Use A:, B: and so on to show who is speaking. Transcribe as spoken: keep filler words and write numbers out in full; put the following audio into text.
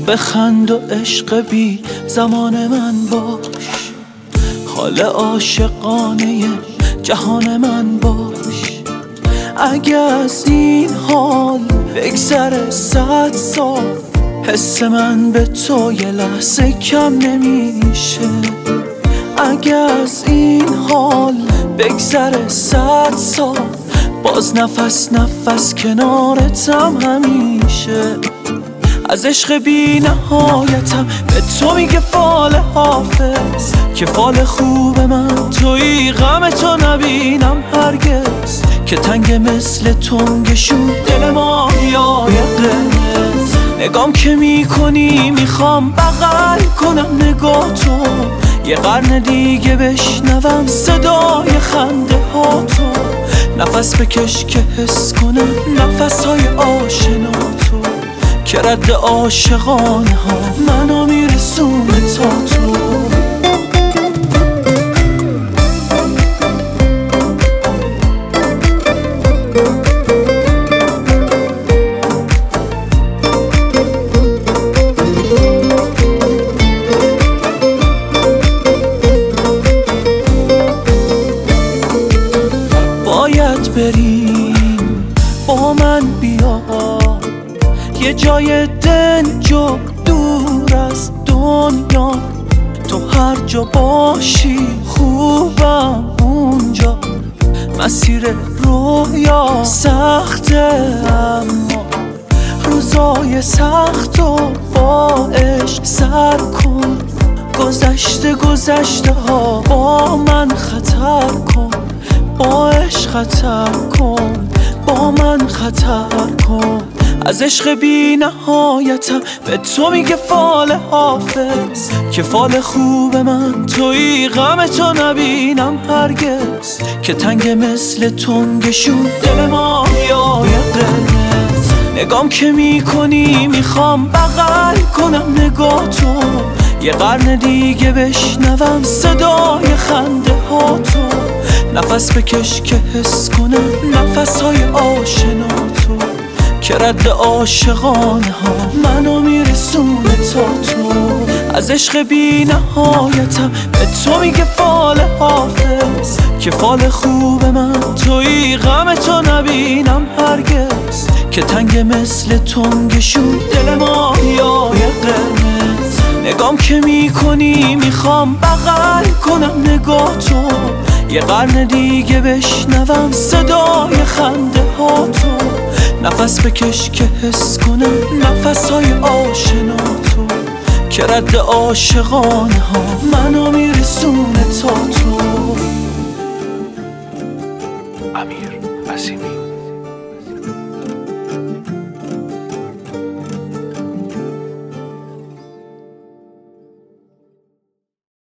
A: بخند و عشق بی زمان من باش، حال عاشقانه جهان من باش. اگه از این حال بگذره صد سال، حس من به تو یه لحظه کم نمیشه. اگه از این حال بگذره صد سال، باز نفس نفس کنارتم همیشه. از عشق بی نهایتم به تو میگه فال حافظ، که فال خوب من توی غم تو نبینم هرگز. که تنگ مثل تنگشون دل ماهیای قرمز، نگام که میکنی میخوام بغل کنم نگاه تو، یه قرن دیگه بشنوم صدای خنده ها تو. نفس بکش که حس کنم نفس های آشنا تو، که رد عاشقانه ها منو میرسونه تا تو. باید بریم با من بیا یه جای دنج و دور از دنیا. تو هر جا باشی خوبم اونجا. مسیر رویا سخته اما روزای سخت و با عشق سر کن. گذشته گذشته ها با من خطر کن، با عشق خطر کن، با من خطر کن. از عشق بی نهایتم به تو میگه فال حافظ، که فال خوب من توی غم تو نبینم هرگز. که تنگ مثل تنگشون دل ماهیای قرمز، نگام که میکنی میخوام بغل کنم نگاه تو، یه قرن دیگه بشنوم صدای خنده ها تو. نفس بکش که حس کنم نفس های آشنا تو، که رد عاشقانه ها منو میرسونه تا تو. از عشق بی نهایتم به تو میگه فال حافظ، که فال خوب من توی غم تو نبینم هرگز. که تنگ مثل تنگشون دل ماهیای قرمز، نگام که میکنی میخوام بغل کنم نگاه تو، یه قرن دیگه بشنوم صدای خنده ها تو. نفس بکش که حس کنم نفس های آشنا تو، که رد عاشقانه ها منو میرسونه تا تو.
B: امیر عظیمی.